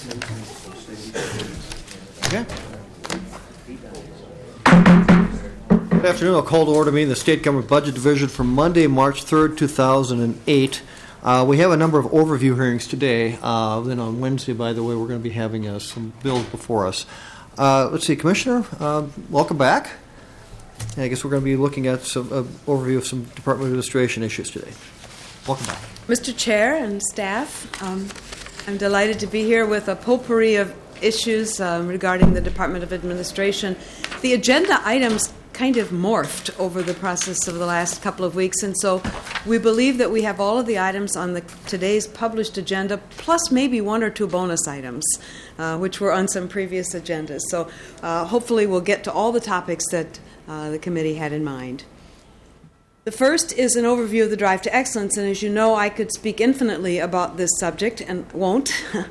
Okay. Good afternoon. I'll call to order meeting the State Government Budget Division for Monday, March 3rd, 2008. We have a number of overview hearings today. Then on Wednesday, by the way, we're going to be having some bills before us. Let's see, Commissioner, welcome back. I guess we're going to be looking at some overview of some Department of Administration issues today. Welcome back. Mr. Chair and staff, I'm delighted to be here with a potpourri of issues regarding the Department of Administration. The agenda items kind of morphed over the process of the last couple of weeks, and so we believe that we have all of the items on today's published agenda, plus maybe one or two bonus items, which were on some previous agendas. So hopefully we'll get to all the topics that the committee had in mind. The first is an overview of the Drive to Excellence, and as you know, I could speak infinitely about this subject and won't.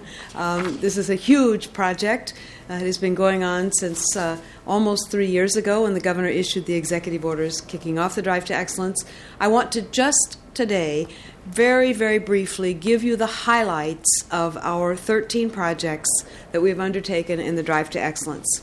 This is a huge project. It has been going on since almost 3 years ago when the governor issued the executive orders kicking off the Drive to Excellence. I want to just today, very, very briefly, give you the highlights of our 13 projects that we've undertaken in the Drive to Excellence.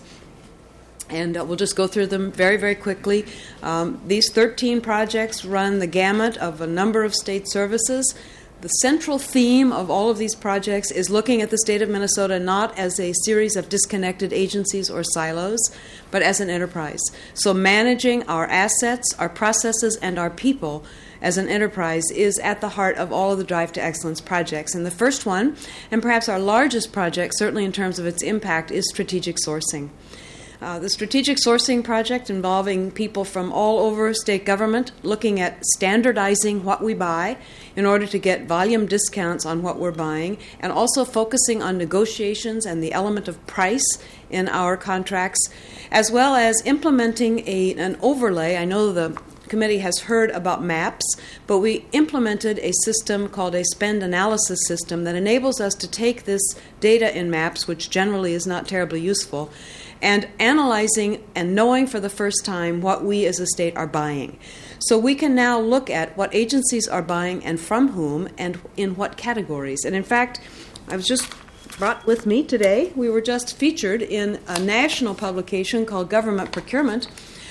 And we'll just go through them very, very quickly. These 13 projects run the gamut of a number of state services. The central theme of all of these projects is looking at the state of Minnesota not as a series of disconnected agencies or silos, but as an enterprise. So managing our assets, our processes, and our people as an enterprise is at the heart of all of the Drive to Excellence projects. And the first one, and perhaps our largest project, certainly in terms of its impact, is strategic sourcing. The strategic sourcing project involving people from all over state government looking at standardizing what we buy in order to get volume discounts on what we're buying, and also focusing on negotiations and the element of price in our contracts, as well as implementing an overlay. I know the committee has heard about MAPS, but we implemented a system called a spend analysis system that enables us to take this data in MAPS, which generally is not terribly useful, and analyzing and knowing for the first time what we as a state are buying. So we can now look at what agencies are buying and from whom and in what categories. And in fact, I was just brought with me today, we were just featured in a national publication called Government Procurement,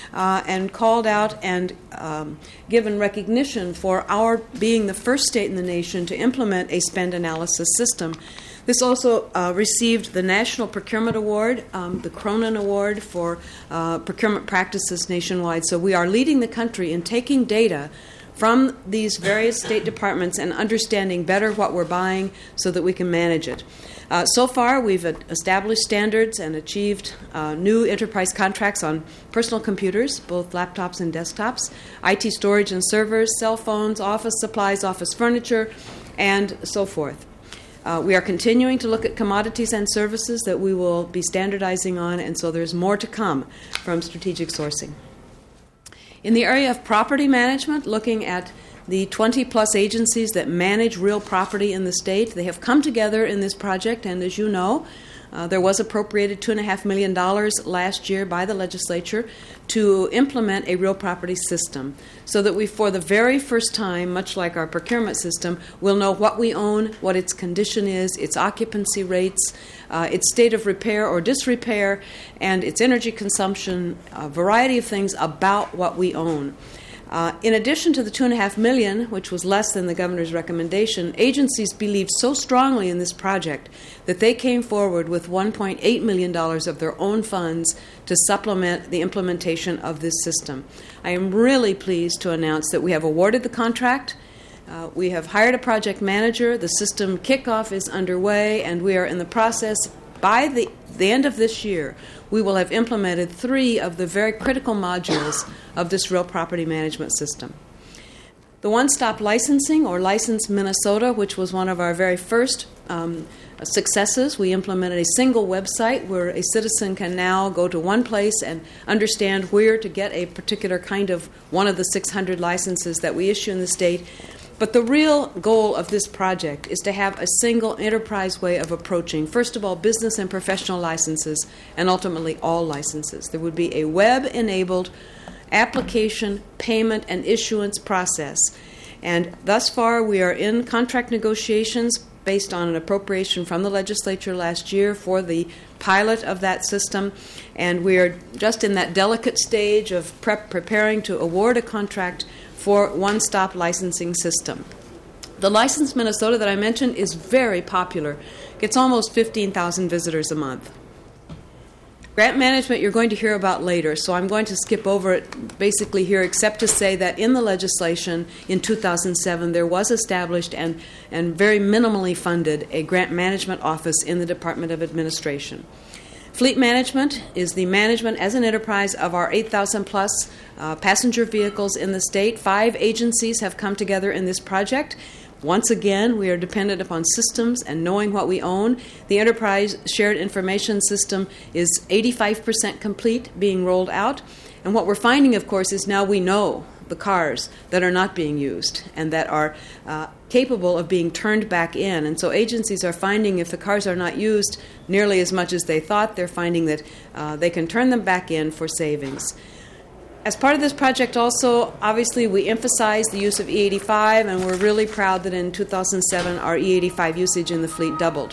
and called out and given recognition for our being the first state in the nation to implement a spend analysis system. This also received the National Procurement Award, the Cronin Award for procurement practices nationwide. So we are leading the country in taking data from these various state departments and understanding better what we're buying so that we can manage it. So far, we've established standards and achieved new enterprise contracts on personal computers, both laptops and desktops, IT storage and servers, cell phones, office supplies, office furniture, and so forth. We are continuing to look at commodities and services that we will be standardizing on, and so there's more to come from strategic sourcing. In the area of property management, looking at the 20-plus agencies that manage real property in the state, they have come together in this project, and as you know, there was appropriated $2.5 million last year by the legislature to implement a real property system so that we, for the very first time, much like our procurement system, will know what we own, what its condition is, its occupancy rates, its state of repair or disrepair, and its energy consumption, a variety of things about what we own. In addition to the $2.5 million, which was less than the governor's recommendation, agencies believed so strongly in this project that they came forward with $1.8 million of their own funds to supplement the implementation of this system. I am really pleased to announce that we have awarded the contract. We have hired a project manager. The system kickoff is underway, and we are in the process. By the end of this year, we will have implemented 3 of the very critical modules of this real property management system. The one-stop licensing, or License Minnesota, which was one of our very first successes. We implemented a single website where a citizen can now go to one place and understand where to get a particular kind of one of the 600 licenses that we issue in the state. But the real goal of this project is to have a single enterprise way of approaching, first of all, business and professional licenses, and ultimately all licenses. There would be a web-enabled application, payment, and issuance process. And thus far, we are in contract negotiations based on an appropriation from the legislature last year for the pilot of that system, and we are just in that delicate stage of preparing to award a contract for one-stop licensing system. The License Minnesota that I mentioned is very popular. Gets almost 15,000 visitors a month. Grant management you're going to hear about later, so I'm going to skip over it basically here, except to say that in the legislation in 2007 there was established and very minimally funded a grant management office in the Department of Administration. Fleet management is the management as an enterprise of our 8,000 plus passenger vehicles in the state. 5 agencies have come together in this project. Once again, we are dependent upon systems and knowing what we own. The Enterprise Shared Information System is 85% complete, being rolled out. And what we're finding, of course, is now we know the cars that are not being used and that are capable of being turned back in. And so agencies are finding if the cars are not used nearly as much as they thought, they're finding that they can turn them back in for savings. As part of this project also, obviously, we emphasize the use of E85, and we're really proud that in 2007 our E85 usage in the fleet doubled.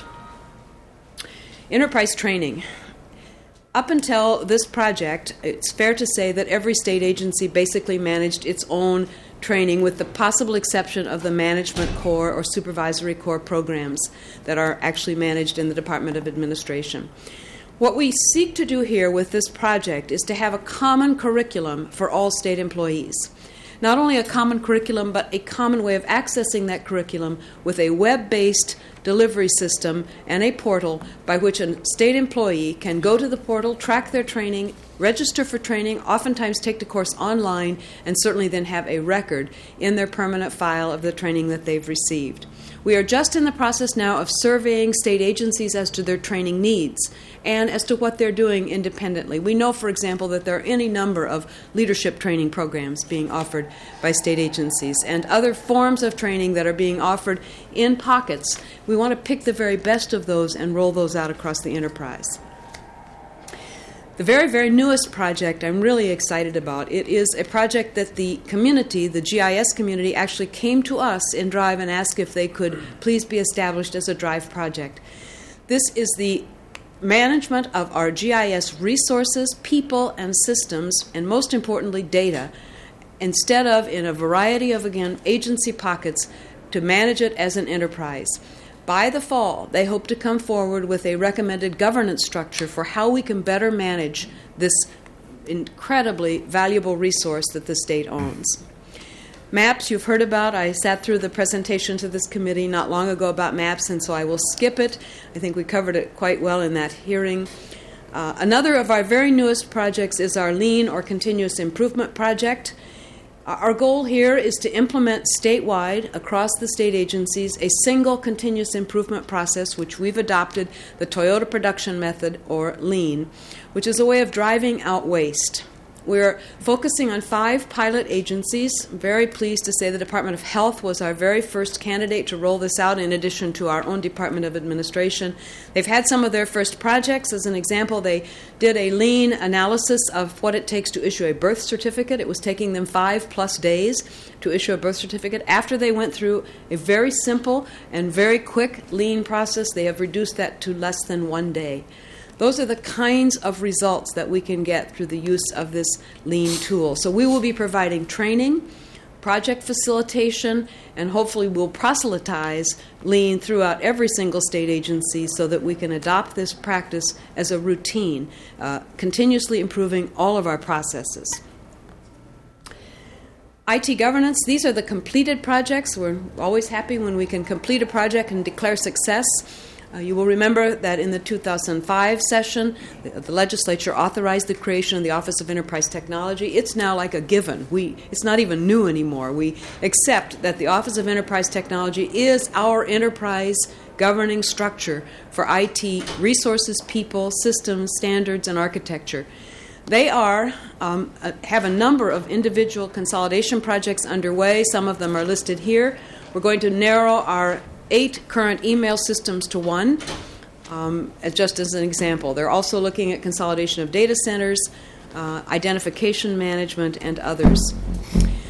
Enterprise training. Up until this project, it's fair to say that every state agency basically managed its own training with the possible exception of the management corps or supervisory corps programs that are actually managed in the Department of Administration. What we seek to do here with this project is to have a common curriculum for all state employees. Not only a common curriculum, but a common way of accessing that curriculum with a web-based delivery system and a portal by which a state employee can go to the portal, track their training, register for training, oftentimes take the course online, and certainly then have a record in their permanent file of the training that they've received. We are just in the process now of surveying state agencies as to their training needs and as to what they're doing independently. We know, for example, that there are any number of leadership training programs being offered by state agencies and other forms of training that are being offered in pockets. We want to pick the very best of those and roll those out across the enterprise. The very, very newest project I'm really excited about. It is a project that the community, the GIS community, actually came to us in DRIVE and asked if they could please be established as a DRIVE project. This is the management of our GIS resources, people, and systems, and most importantly, data, instead of in a variety of, again, agency pockets, to manage it as an enterprise. By the fall, they hope to come forward with a recommended governance structure for how we can better manage this incredibly valuable resource that the state owns. Maps you've heard about. I sat through the presentation to this committee not long ago about maps, and so I will skip it. I think we covered it quite well in that hearing. Another of our very newest projects is our Lean or Continuous Improvement Project. Our goal here is to implement statewide, across the state agencies, a single continuous improvement process, which we've adopted, the Toyota Production Method, or Lean, which is a way of driving out waste. We're focusing on 5 pilot agencies. I'm very pleased to say the Department of Health was our very first candidate to roll this out in addition to our own Department of Administration. They've had some of their first projects. As an example, they did a lean analysis of what it takes to issue a birth certificate. It was taking them 5+ days to issue a birth certificate. After they went through a very simple and very quick lean process, they have reduced that to less than 1 day. Those are the kinds of results that we can get through the use of this Lean tool. So we will be providing training, project facilitation, and hopefully we'll proselytize Lean throughout every single state agency so that we can adopt this practice as a routine, continuously improving all of our processes. IT governance, these are the completed projects. We're always happy when we can complete a project and declare success. You will remember that in the 2005 session, the legislature authorized the creation of the Office of Enterprise Technology. It's now like a given. It's not even new anymore. We accept that the Office of Enterprise Technology is our enterprise governing structure for IT resources, people, systems, standards, and architecture. They have a number of individual consolidation projects underway. Some of them are listed here. We're going to narrow our 8 current email systems to 1, just as an example. They're also looking at consolidation of data centers, identification management, and others.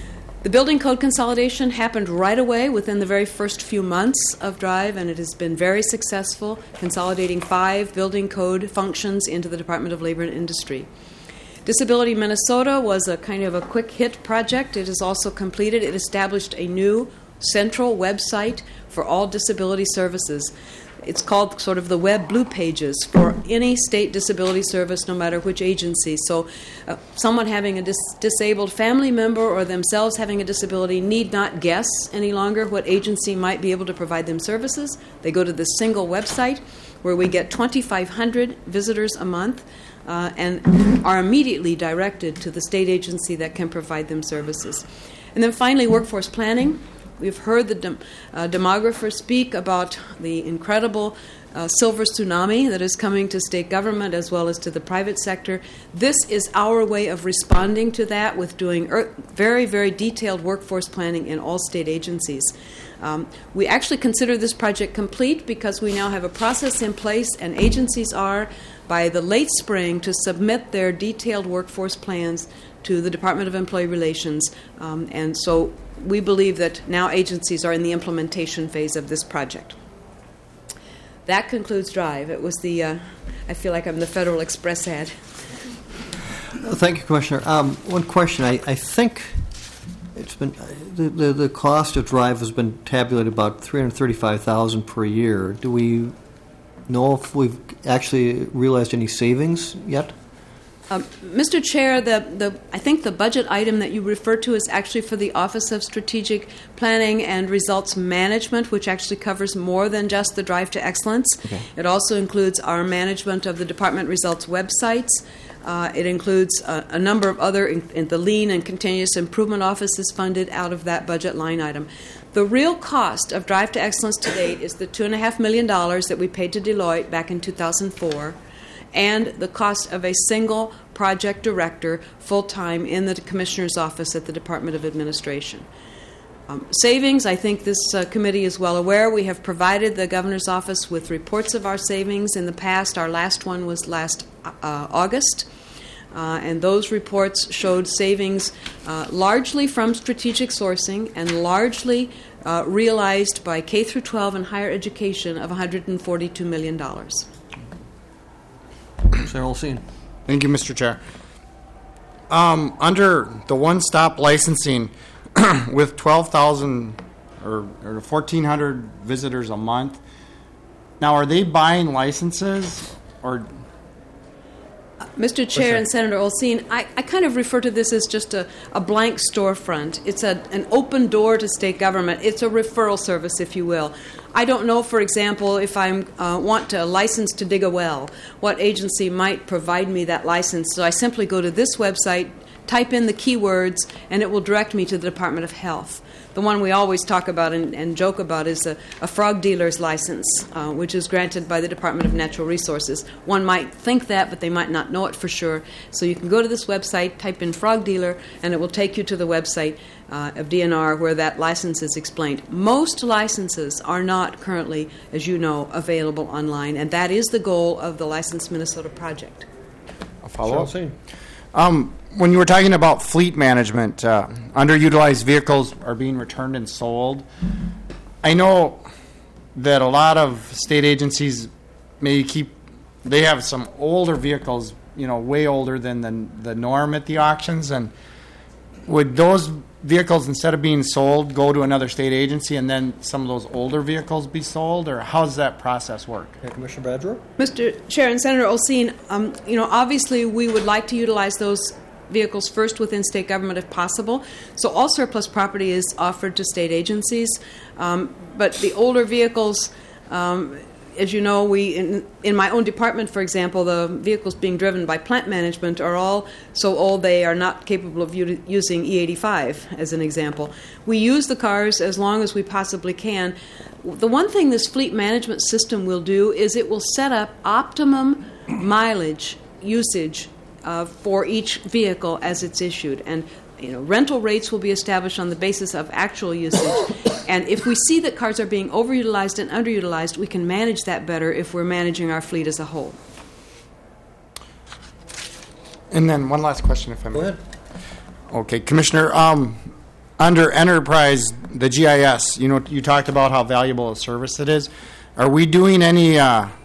The building code consolidation happened right away within the very first few months of DRIVE, and it has been very successful, consolidating 5 building code functions into the Department of Labor and Industry. Disability Minnesota was a kind of a quick hit project. It is also completed. It established a new central website for all disability services. It's called sort of the web blue pages for any state disability service, no matter which agency. So someone having a disabled family member or themselves having a disability need not guess any longer what agency might be able to provide them services. They go to this single website where we get 2,500 visitors a month and are immediately directed to the state agency that can provide them services. And then finally, workforce planning. We've heard the demographers speak about the incredible silver tsunami that is coming to state government as well as to the private sector. This is our way of responding to that with doing very, very detailed workforce planning in all state agencies. We actually consider this project complete because we now have a process in place, and agencies are, by the late spring, to submit their detailed workforce plans to the Department of Employee Relations. And so we believe that now agencies are in the implementation phase of this project. That concludes DRIVE. It was the, I feel like I'm the Federal Express ad. Thank you, Commissioner. One question. I think it's been the cost of DRIVE has been tabulated about $335,000 per year. Do we know if we've actually realized any savings yet? Mr. Chair, I think the budget item that you refer to is actually for the Office of Strategic Planning and Results Management, which actually covers more than just the Drive to Excellence. Okay. It also includes our management of the department results websites. It includes a number of other, in the Lean and Continuous Improvement Office is funded out of that budget line item. The real cost of Drive to Excellence to date is the $2.5 million that we paid to Deloitte back in 2004. And the cost of a single project director full-time in the Commissioner's office at the Department of Administration. Savings, I think this committee is well aware. We have provided the Governor's office with reports of our savings in the past. Our last one was last August. And those reports showed savings largely from strategic sourcing and largely realized by K-12 and higher education of $142 million. Senator Olsen. Thank you, Mr. Chair. Under the one-stop licensing, with 12,000 or 1,400 visitors a month, now are they buying licenses or? Mr. Chair and Senator Olsen, I kind of refer to this as just a blank storefront. It's an open door to state government. It's a referral service, if you will. I don't know, for example, if I want a license to dig a well, what agency might provide me that license. So I simply go to this website, type in the keywords, and it will direct me to the Department of Health. The one we always talk about and joke about is a frog dealer's license, which is granted by the Department of Natural Resources. One might think that, but they might not know it for sure. So you can go to this website, type in frog dealer, and it will take you to the website of DNR where that license is explained. Most licenses are not currently, as you know, available online, and that is the goal of the License Minnesota project. A follow-up? When you were talking about fleet management, underutilized vehicles are being returned and sold. I know that a lot of state agencies they have some older vehicles, way older than the norm at the auctions. And would those vehicles, instead of being sold, go to another state agency and then some of those older vehicles be sold? Or how does that process work? Commissioner Badger? Mr. Chair and Senator Olsen, obviously we would like to utilize those vehicles first within state government if possible. So all surplus property is offered to state agencies. But the older vehicles, as you know, in my own department, for example, the vehicles being driven by plant management are all so old they are not capable of using E85, as an example. We use the cars as long as we possibly can. The one thing this fleet management system will do is it will set up optimum mileage usage for each vehicle as it's issued. And rental rates will be established on the basis of actual usage. And if we see that cars are being overutilized and underutilized, we can manage that better if we're managing our fleet as a whole. And then one last question, if I may. Go ahead. Okay, Commissioner, under enterprise, the GIS, you talked about how valuable a service it is. Are we doing any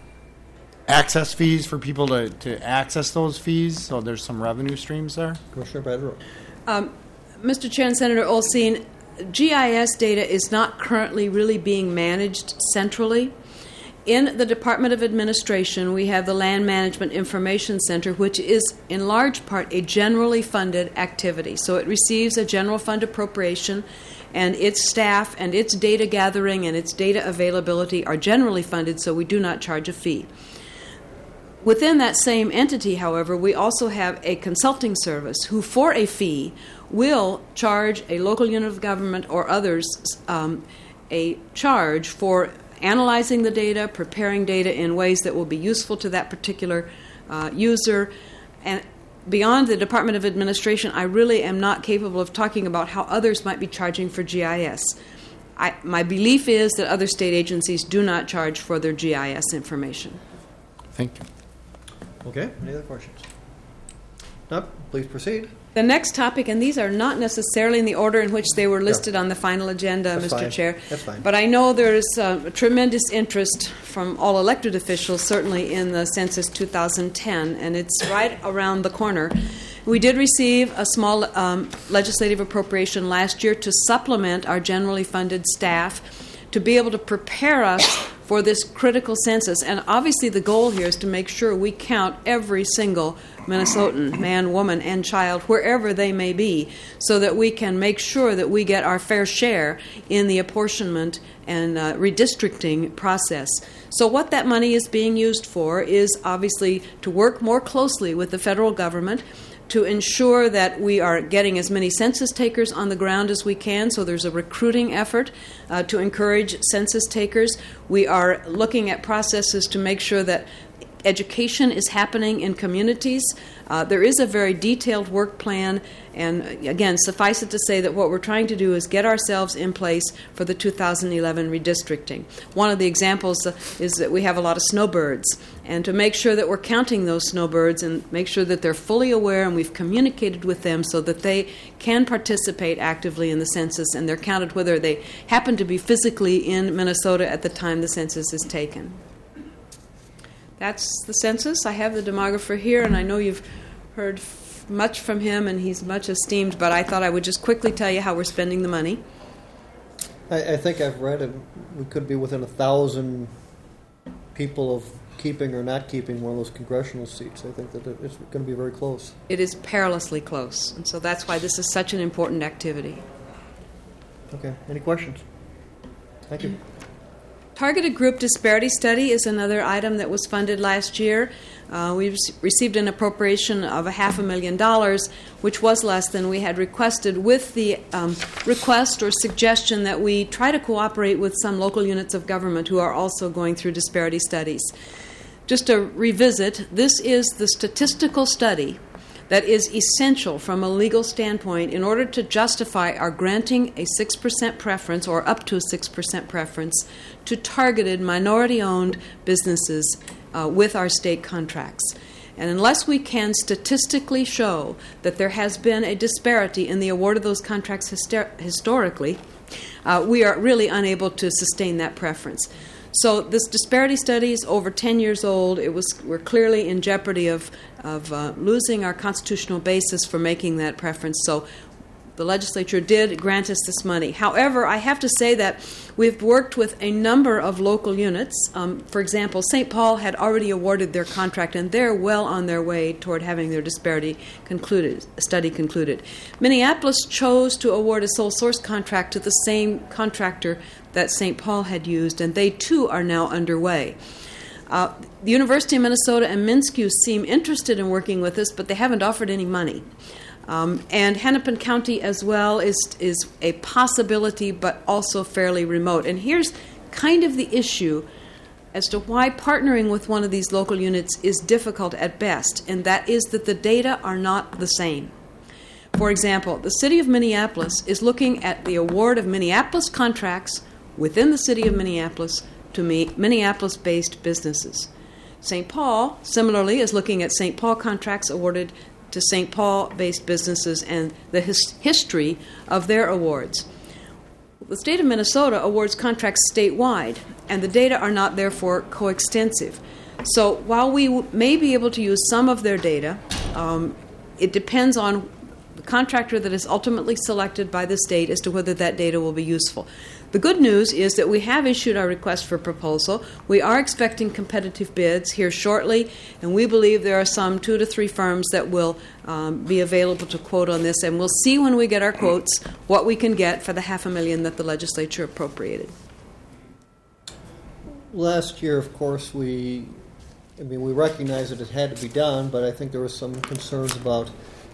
access fees for people to access those fees? So there's some revenue streams there? Commissioner Badger. Mr. Chair and Senator Olsteen, GIS data is not currently really being managed centrally. In the Department of Administration, we have the Land Management Information Center, which is in large part a generally funded activity. So it receives a general fund appropriation, and its staff and its data gathering and its data availability are generally funded, so we do not charge a fee. Within that same entity, however, we also have a consulting service who, for a fee, will charge a local unit of government or others a charge for analyzing the data, preparing data in ways that will be useful to that particular user. And beyond the Department of Administration, I really am not capable of talking about how others might be charging for GIS. My belief is that other state agencies do not charge for their GIS information. Thank you. Okay, any other questions? No, please proceed. The next topic, and these are not necessarily in the order in which they were listed on the final agenda, That's Mr. fine. Chair. That's fine. But I know there is tremendous interest from all elected officials, certainly in the Census 2010, and it's right around the corner. We did receive a small legislative appropriation last year to supplement our generally funded staff to be able to prepare us for this critical census. And obviously the goal here is to make sure we count every single Minnesotan, man, woman, and child, wherever they may be, so that we can make sure that we get our fair share in the apportionment and redistricting process. So what that money is being used for is obviously to work more closely with the federal government to ensure that we are getting as many census takers on the ground as we can. So there's a recruiting effort to encourage census takers. We are looking at processes to make sure that education is happening in communities. There is a very detailed work plan, and again, suffice it to say that what we're trying to do is get ourselves in place for the 2011 redistricting. One of the examples is that we have a lot of snowbirds, and to make sure that we're counting those snowbirds and make sure that they're fully aware and we've communicated with them so that they can participate actively in the census, and they're counted whether they happen to be physically in Minnesota at the time the census is taken. That's the census. I have the demographer here, and I know you've heard much from him, and he's much esteemed, but I thought I would just quickly tell you how we're spending the money. I think I've read it. We could be within 1,000 people of keeping or not keeping one of those congressional seats. I think that it's going to be very close. It is perilously close, and so that's why this is such an important activity. Okay. Any questions? Thank you. Targeted Group Disparity Study is another item that was funded last year. We received an appropriation of $500,000, which was less than we had requested, with the request or suggestion that we try to cooperate with some local units of government who are also going through disparity studies. Just to revisit, this is the statistical study that is essential from a legal standpoint in order to justify our granting a 6% preference or up to a 6% preference to targeted minority-owned businesses with our state contracts. And unless we can statistically show that there has been a disparity in the award of those contracts historically, we are really unable to sustain that preference. So this disparity study is over 10 years old. We're clearly in jeopardy of losing our constitutional basis for making that preference. So the legislature did grant us this money. However, I have to say that we've worked with a number of local units. For example, St. Paul had already awarded their contract, and they're well on their way toward having their disparity study concluded. Minneapolis chose to award a sole source contract to the same contractor that St. Paul had used, and they too are now underway. The University of Minnesota and MnSCU seem interested in working with us, but they haven't offered any money. And Hennepin County as well is a possibility, but also fairly remote. And here's kind of the issue as to why partnering with one of these local units is difficult at best, and that is that the data are not the same. For example, the city of Minneapolis is looking at the award of Minneapolis contracts within the city of Minneapolis to Minneapolis-based businesses. St. Paul, similarly, is looking at St. Paul contracts awarded to St. Paul-based businesses and the history of their awards. The state of Minnesota awards contracts statewide, and the data are not therefore coextensive. So while we may be able to use some of their data, it depends on the contractor that is ultimately selected by the state as to whether that data will be useful. The good news is that we have issued our request for proposal. We are expecting competitive bids here shortly, and we believe there are some 2 to 3 firms that will be available to quote on this, and we'll see when we get our quotes what we can get for the $500,000 that the legislature appropriated. Last year, of course, we recognized that it had to be done, but I think there was some concerns about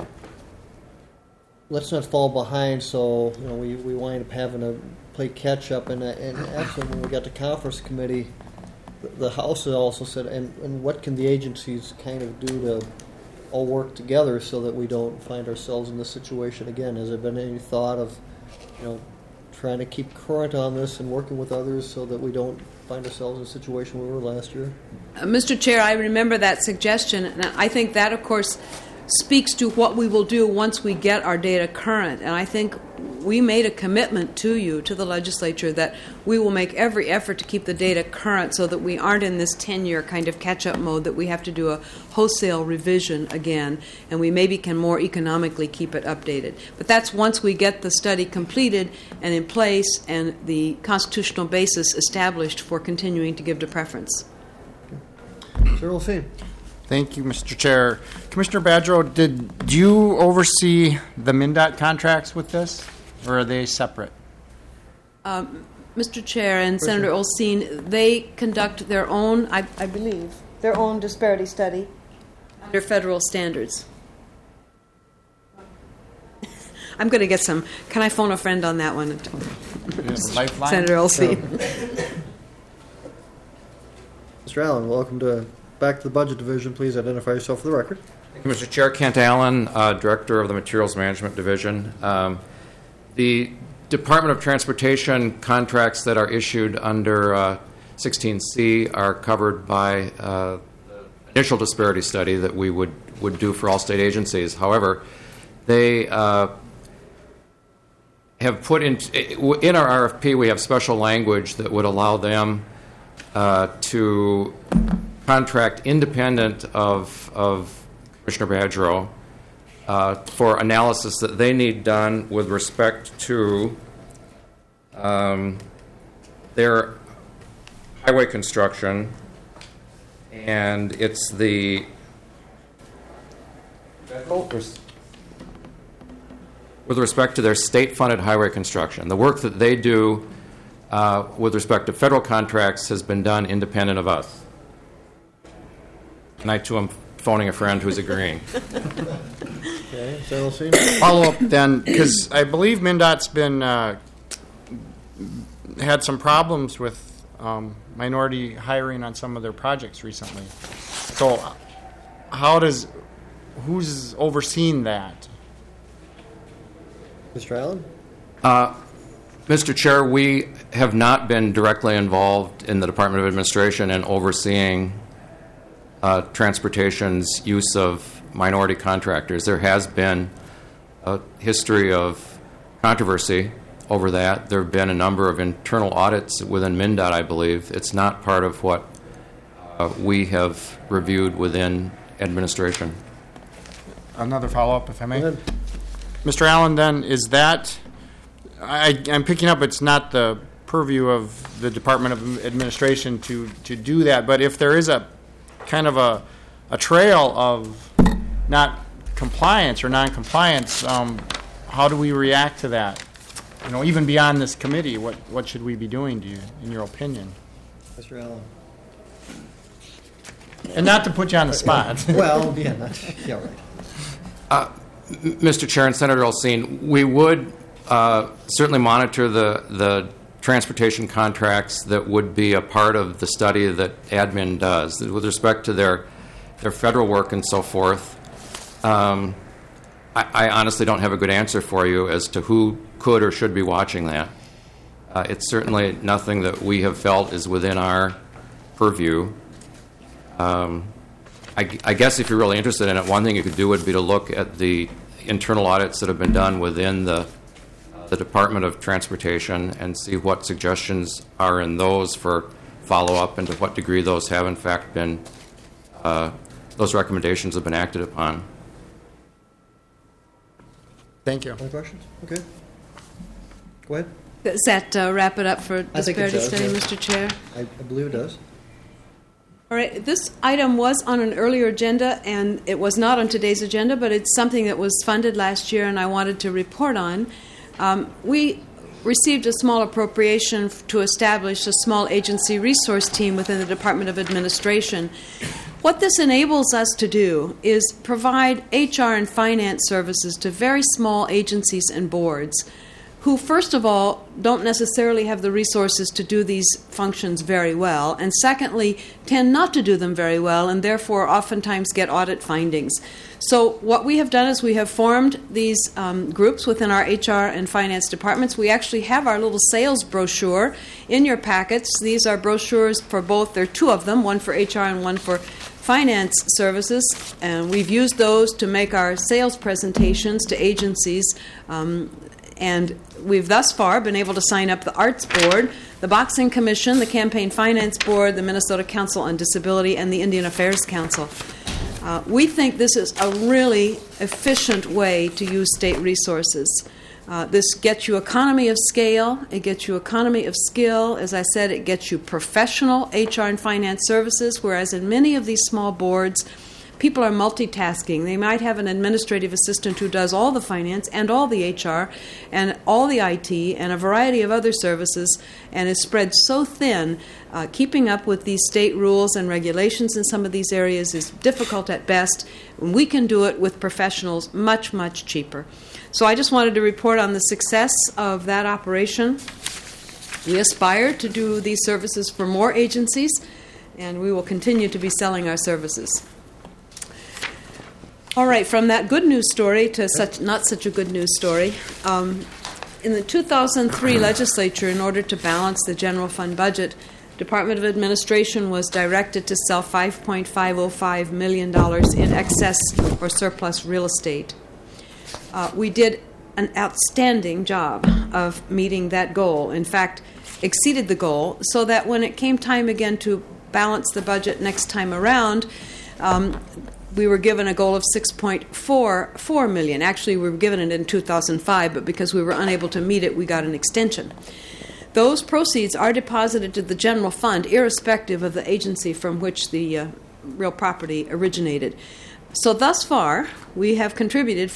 let's not fall behind, so we wind up having to play catch up. And actually, when we got to conference committee, the House had also said, and what can the agencies kind of do to all work together so that we don't find ourselves in this situation again? Has there been any thought of trying to keep current on this and working with others so that we don't find ourselves in a situation we were last year? Mr. Chair, I remember that suggestion, and I think that, of course, speaks to what we will do once we get our data current. And I think we made a commitment to you, to the legislature, that we will make every effort to keep the data current so that we aren't in this 10-year kind of catch-up mode that we have to do a wholesale revision again, and we maybe can more economically keep it updated. But that's once we get the study completed and in place and the constitutional basis established for continuing to give to preference. Sir Olsine. Thank you, Mr. Chair. Commissioner Badgerow, did you oversee the MnDOT contracts with this, or are they separate? Mr. Chair and Senator Olsine, they conduct their own, I believe, their own disparity study under federal standards. I'm going to get some. Can I phone a friend on that one? Lifeline? Senator Olsine. Mr. Allen, welcome back to the Budget Division. Please identify yourself for the record. Thank you, Mr. Chair. Kent Allen, Director of the Materials Management Division. The Department of Transportation contracts that are issued under 16C are covered by the initial disparity study that we would do for all state agencies. However, they have put in our RFP, we have special language that would allow them to contract independent of Commissioner Badgerow for analysis that they need done with respect to their highway construction, and it's the with respect to their state-funded highway construction. The work that they do with respect to federal contracts has been done independent of us. And I, too, am phoning a friend who's agreeing. Okay, Senator Olsine. Follow up then, because I believe MnDOT's been had some problems with minority hiring on some of their projects recently. So, who's overseeing that? Mr. Allen? Mr. Chair, we have not been directly involved in the Department of Administration in overseeing transportation's use of minority contractors. There has been a history of controversy over that. There have been a number of internal audits within MnDOT, I believe. It's not part of what we have reviewed within administration. Another follow-up, if I may. Go ahead. Mr. Allen, then, is that... I'm picking up it's not the purview of the Department of Administration to do that, but if there is a kind of a trail of not compliance or non-compliance, how do we react to that? Even beyond this committee, what should we be doing, in your opinion? Mr. Allen. And not to put you on the spot. Well, yeah, right. Mr. Chair and Senator Olsine, we would certainly monitor the transportation contracts that would be a part of the study that admin does with respect to their federal work and so forth. I honestly don't have a good answer for you as to who could or should be watching that. It's certainly nothing that we have felt is within our purview. I I guess if you're really interested in it, one thing you could do would be to look at the internal audits that have been done within the Department of Transportation and see what suggestions are in those for follow-up and to what degree those have in fact been, those recommendations have been acted upon. Thank you. Other questions? Okay. Go ahead. Does that wrap it up for I think it disparity does, study, yeah. Mr. Chair? I believe it does. All right, this item was on an earlier agenda, and it was not on today's agenda, but it's something that was funded last year, and I wanted to report on. We received a small appropriation to establish a small agency resource team within the Department of Administration. What this enables us to do is provide HR and finance services to very small agencies and boards who, first of all, don't necessarily have the resources to do these functions very well, and secondly, tend not to do them very well, and therefore oftentimes get audit findings. So what we have done is we have formed these groups within our HR and finance departments. We actually have our little sales brochure in your packets. These are brochures for both. There are two of them, one for HR and one for finance services, and we've used those to make our sales presentations to agencies. And we've thus far been able to sign up the Arts Board, the Boxing Commission, the Campaign Finance Board, the Minnesota Council on Disability, and the Indian Affairs Council. We think this is a really efficient way to use state resources. This gets you economy of scale, it gets you economy of skill. As I said, it gets you professional HR and finance services, whereas in many of these small boards, people are multitasking. They might have an administrative assistant who does all the finance and all the HR and all the IT and a variety of other services, and is spread so thin. Keeping up with these state rules and regulations in some of these areas is difficult at best. We can do it with professionals much, much cheaper. So I just wanted to report on the success of that operation. We aspire to do these services for more agencies, and we will continue to be selling our services. All right, from that good news story to not such a good news story. In the 2003 legislature, in order to balance the general fund budget, Department of Administration was directed to sell $5.505 million in excess or surplus real estate. We did an outstanding job of meeting that goal. In fact, exceeded the goal, so that when it came time again to balance the budget next time around, we were given a goal of $6.44 million. Actually, we were given it in 2005, but because we were unable to meet it, we got an extension. Those proceeds are deposited to the general fund, irrespective of the agency from which the real property originated. So thus far, we have contributed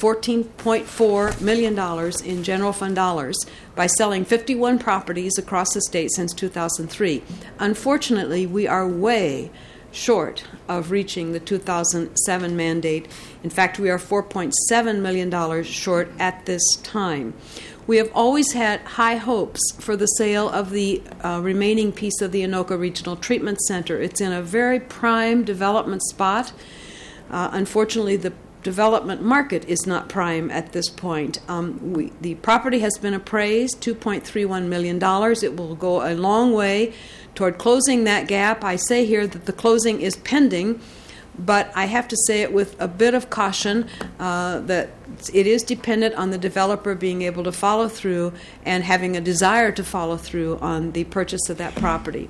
$14.4 million in general fund dollars by selling 51 properties across the state since 2003. Unfortunately, we are way short of reaching the 2007 mandate. In fact, we are $4.7 million short at this time. We have always had high hopes for the sale of the remaining piece of the Anoka Regional Treatment Center. It's in a very prime development spot. Unfortunately, the development market is not prime at this point. The property has been appraised, $2.31 million. It will go a long way toward closing that gap. I say here that the closing is pending, but I have to say it with a bit of caution that it is dependent on the developer being able to follow through and having a desire to follow through on the purchase of that property.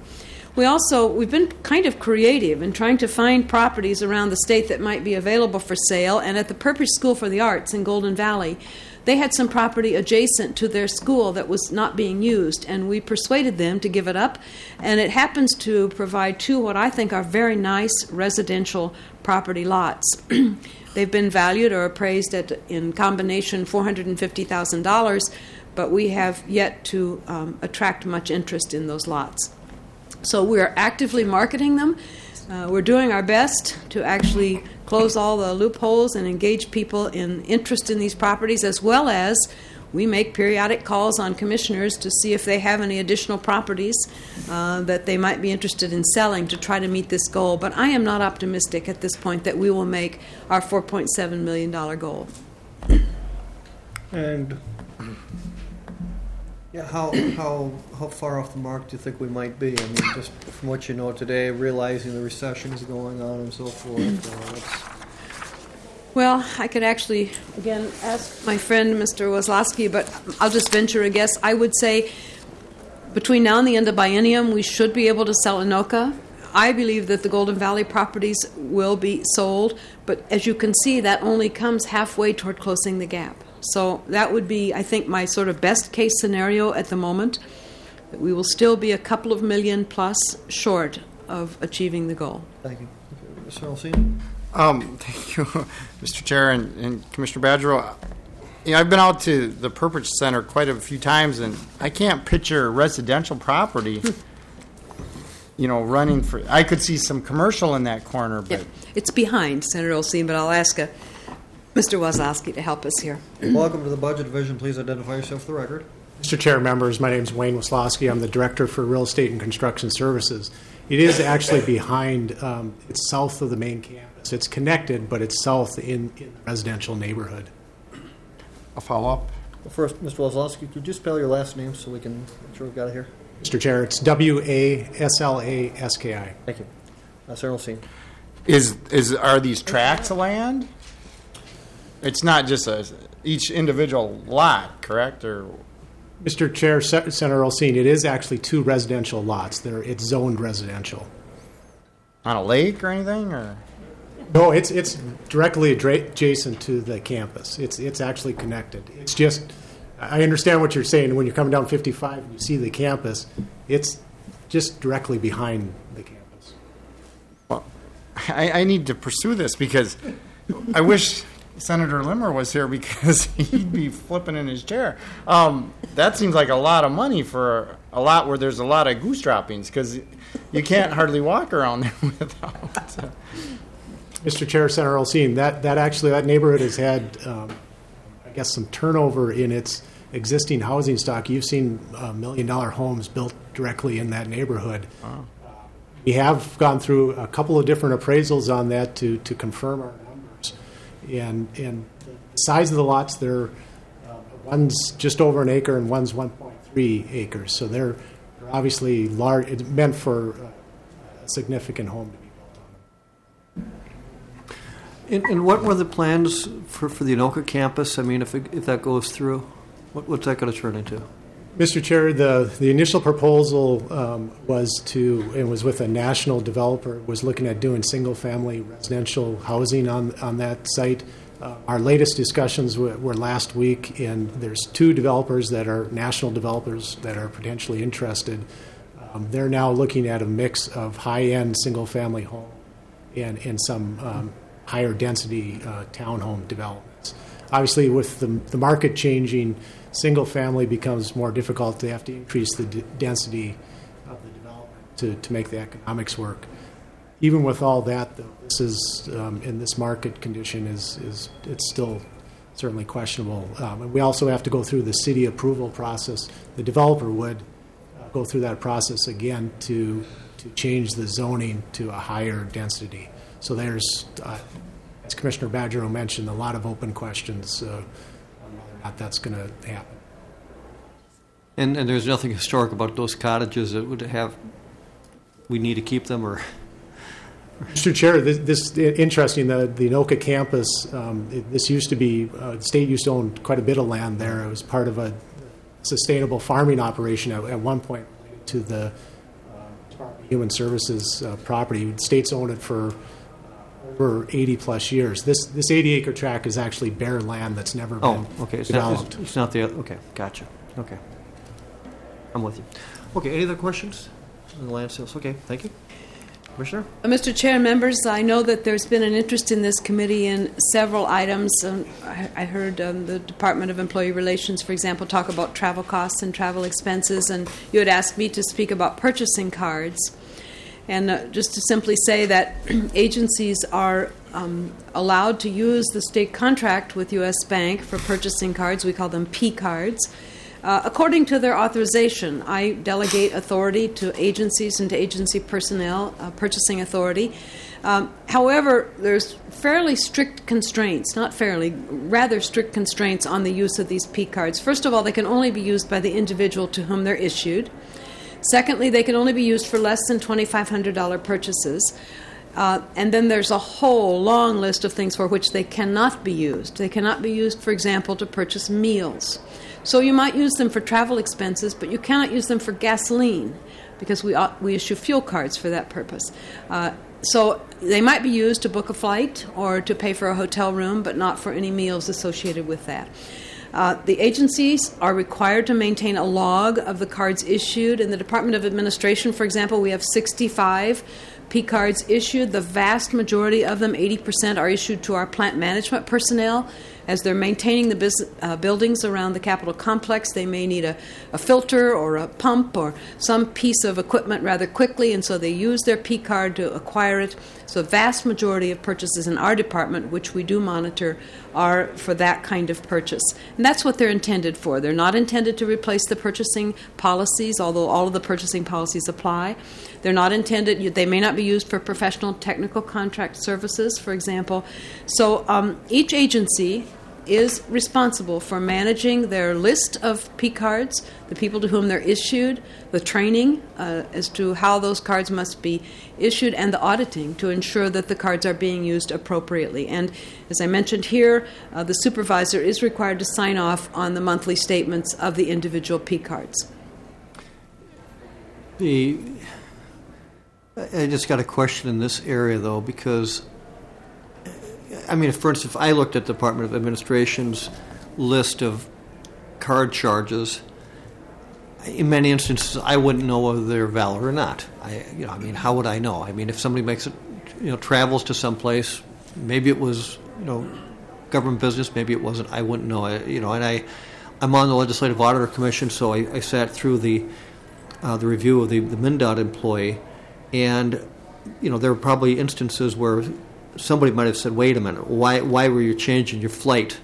We've been kind of creative in trying to find properties around the state that might be available for sale, and at the Purpose School for the Arts in Golden Valley, they had some property adjacent to their school that was not being used, and we persuaded them to give it up, and it happens to provide two what I think are very nice residential property lots. They've been valued or appraised at, in combination, $450,000, but we have yet to attract much interest in those lots. So we're actively marketing them. We're doing our best to actually close all the loopholes and engage people in interest in these properties, as well as we make periodic calls on commissioners to see if they have any additional properties that they might be interested in selling to try to meet this goal. But I am not optimistic at this point that we will make our $4.7 million goal. And, Mr. Chair, I have a question. Is there any way that we can get a little bit more information on the properties that are being sold? Because I know that the properties that are being sold are Yeah, how far off the mark do you think we might be? I mean, just from what you know today, realizing the recession is going on and so forth. Well, I could actually, again, ask my friend, Mr. Wozlowski, but I'll just venture a guess. I would say between now and the end of biennium, we should be able to sell Anoka. I believe that the Golden Valley properties will be sold, but as you can see, that only comes halfway toward closing the gap. So that would be, I think, my sort of best case scenario at the moment. We will still be a couple of million plus short of achieving the goal. Thank you. Mr. Olsen? Thank you, Mr. Chair and Commissioner Badgerow. I've been out to the Purpose Center quite a few times, and I can't picture residential property, running for. I could see some commercial in that corner, but Yeah, it's behind, Senator Olsen, but I'll ask Mr. Wozlowski to help us here. Welcome to the Budget Division. Please identify yourself for the record. Mr. Chair, members, my name is Wayne Wozlowski. I'm the Director for Real Estate and Construction Services. It is actually behind, it's south of the main campus. It's connected, but it's south in the residential neighborhood. I'll follow up. Well, first, Mr. Wozlowski, could you spell your last name so we can make sure we've got it here? Mr. Chair, it's Waslaski. Thank you. Senator Olsen? Are these tracts of land? It's not just each individual lot, correct? Or Mr. Chair, Senator Olsen, it is actually two residential lots. It's zoned residential. on a lake or anything, or? No, it's directly adjacent to the campus. It's actually connected. It's just, I understand what you're saying. When you're coming down 55 and you see the campus, it's just directly behind the campus. Well, I need to pursue this because I wish Senator Limmer was here because he'd be flipping in his chair. That seems like a lot of money for a lot where there's a lot of goose droppings because you can't hardly walk around there without... Mr. Chair, Senator Olsen, that neighborhood has had, I guess, some turnover in its existing housing stock. You've seen $1 million homes built directly in that neighborhood. Wow. We have gone through a couple of different appraisals on that to confirm our numbers. And the size of the lots, one's just over an acre and one's 1.3 acres. So they're obviously large. It's meant for a significant home to be built on. And what were the plans for the Anoka campus? I mean, if that goes through, what's that going to turn into? Mr. Chair, the initial proposal was with a national developer, was looking at doing single-family residential housing on that site. Our latest discussions were last week, and there's two developers that are national developers that are potentially interested. They're now looking at a mix of high-end single-family home and some higher density townhome developments. Obviously, with the market changing, single family becomes more difficult. They have to increase the density of the development to make the economics work. Even with all that, though, this is in this market condition it's still certainly questionable. And we also have to go through the city approval process. The developer would go through that process again to change the zoning to a higher density. So there's, as Commissioner Badgerow mentioned, a lot of open questions on whether or not that's going to happen. And there's nothing historic about those cottages that would have, we need to keep them, or? Mr. Chair, this interesting, the Anoka campus, this used to be, the state used to own quite a bit of land there. It was part of a sustainable farming operation at one point to the Department of Human Services property. The state's owned it for over 80 plus years. This 80-acre tract is actually bare land that's never been developed. It's not the, okay, gotcha. Okay. I'm with you. Okay, any other questions on the land sales? Okay, thank you. Commissioner? Mr. Chair, members, I know that there's been an interest in this committee in several items. I heard the Department of Employee Relations, for example, talk about travel costs and travel expenses, and you had asked me to speak about purchasing cards. And just to simply say that agencies are allowed to use the state contract with U.S. Bank for purchasing cards. We call them P cards. According to their authorization, I delegate authority to agencies and to agency personnel, purchasing authority. However, there's fairly strict constraints, not fairly, rather strict constraints on the use of these P cards. First of all, they can only be used by the individual to whom they're issued. Secondly, they can only be used for less than $2,500 purchases. And then there's a whole long list of things for which they cannot be used. They cannot be used, for example, to purchase meals. So you might use them for travel expenses, but you cannot use them for gasoline because we issue fuel cards for that purpose. So they might be used to book a flight or to pay for a hotel room, but not for any meals associated with that. The agencies are required to maintain a log of the cards issued. In the Department of Administration, for example, we have 65 P cards issued. The vast majority of them, 80%, are issued to our plant management personnel. As they're maintaining the buildings around the Capitol complex, they may need a filter or a pump or some piece of equipment rather quickly, and so they use their P card to acquire it. So a vast majority of purchases in our department, which we do monitor, are for that kind of purchase. And that's what they're intended for. They're not intended to replace the purchasing policies, although all of the purchasing policies apply. They're not intended, they may not be used for professional technical contract services, for example. So each agency is responsible for managing their list of P cards, the people to whom they're issued, the training as to how those cards must be issued, and the auditing to ensure that the cards are being used appropriately. And as I mentioned here, the supervisor is required to sign off on the monthly statements of the individual P cards. I just got a question in this area, though, because I mean, for instance, if I looked at the Department of Administration's list of card charges, in many instances, I wouldn't know whether they're valid or not. I mean, how would I know? I mean, if somebody makes it, travels to some place, maybe it was, government business, maybe it wasn't. I wouldn't know. And I'm on the Legislative Auditor Commission, so I sat through the review of the MnDOT employee, and there were probably instances where somebody might have said, "Wait a minute, why were you changing your flight?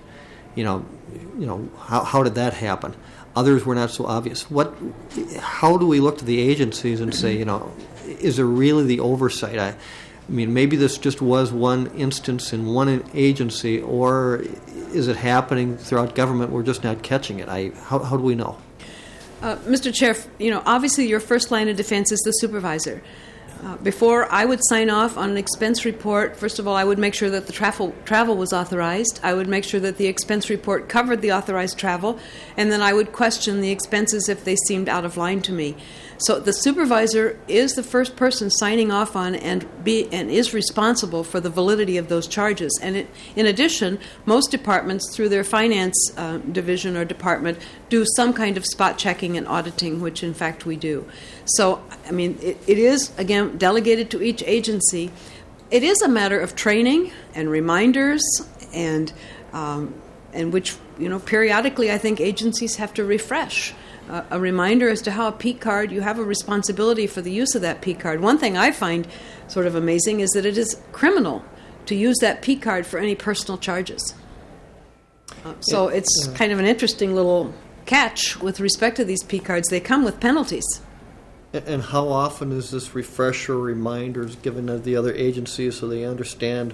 How did that happen?" Others were not so obvious. How do we look to the agencies and say, is there really the oversight? I mean, maybe this just was one instance in one agency, or is it happening throughout government? We're just not catching it. How do we know? Mr. Chair, obviously your first line of defense is the supervisor. Before I would sign off on an expense report, first of all, I would make sure that the travel was authorized. I would make sure that the expense report covered the authorized travel, and then I would question the expenses if they seemed out of line to me. So the supervisor is the first person signing off on and is responsible for the validity of those charges. And in addition, most departments, through their finance division or department, do some kind of spot checking and auditing, which in fact we do. So, I mean, it is, again, delegated to each agency. It is a matter of training and reminders and which, periodically I think agencies have to refresh. A reminder as to how a P card, you have a responsibility for the use of that P card. One thing I find sort of amazing is that it is criminal to use that P card for any personal charges. So it's kind of an interesting little catch with respect to these P cards. They come with penalties. And how often is this refresher reminders given to the other agencies so they understand,